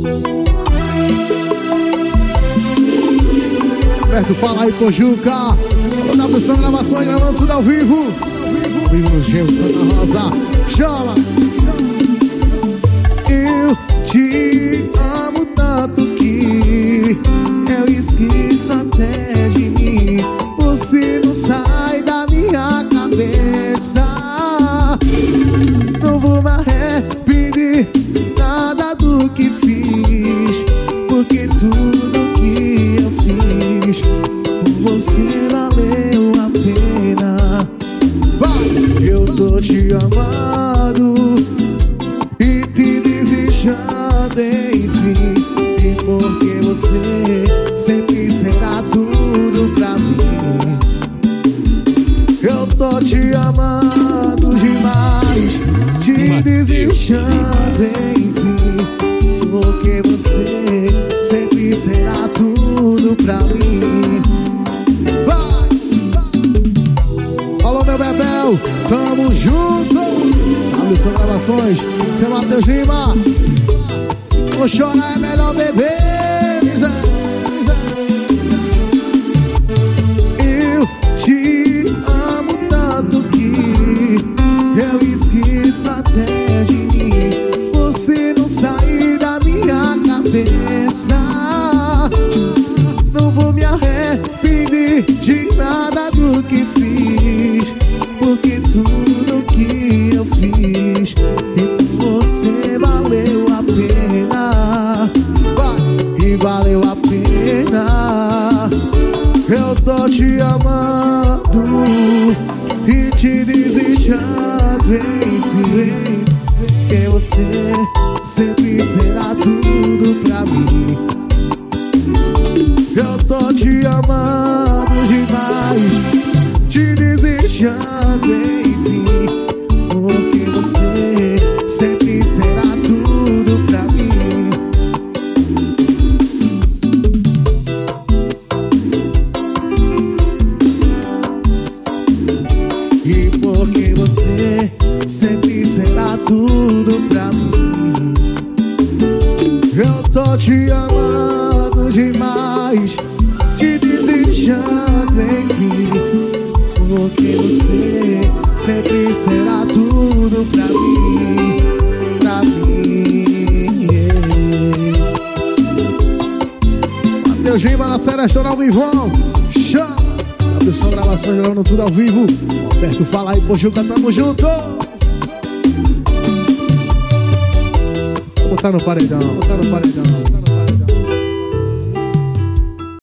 Roberto, fala aí, Pojuca. Alô, da Busão Gravações, gravando tudo ao vivo. Ao vivo nos Gêmeos Santa Rosa. Chama! Eu te amo tanto que eu esqueço até de mim. Você não sai da minha cabeça. Não vou me arrepender nada do que fiz, porque tudo que eu fiz por você valeu a pena. Vai! Eu tô te amando e te desejando, enfim, e porque você sempre será tudo pra mim. Eu tô te amando demais, te desejando, enfim, porque você sempre será tudo pra mim. Vai! Alô, meu Bebel, tamo junto. Alisson Gravações, seu Matheus Lima. Se for chorar é melhor beber. Eu te amo tanto que eu esqueço até de mim. Você não sai da minha cabeça. Não vou me arrepender de nada do que fiz, porque tudo que eu fiz e você valeu a pena. Vai, e valeu a pena. Eu tô te amando e te desejando, enfim, porque você sempre será tudo pra mim. Eu tô te amando demais, te desejando, enfim, porque você sempre será tudo pra mim. E porque você sempre será tudo pra mim. Eu tô te amando demais, te desejando, enfim, porque você sempre será tudo pra mim, pra mim, Matheus Lima na Serestona ao vivão. Chama! Atenção, Gravações, gravando tudo ao vivo. Roberto, fala aí, Pojuca, tamo junto. Vou botar no paredão, botar no paredão.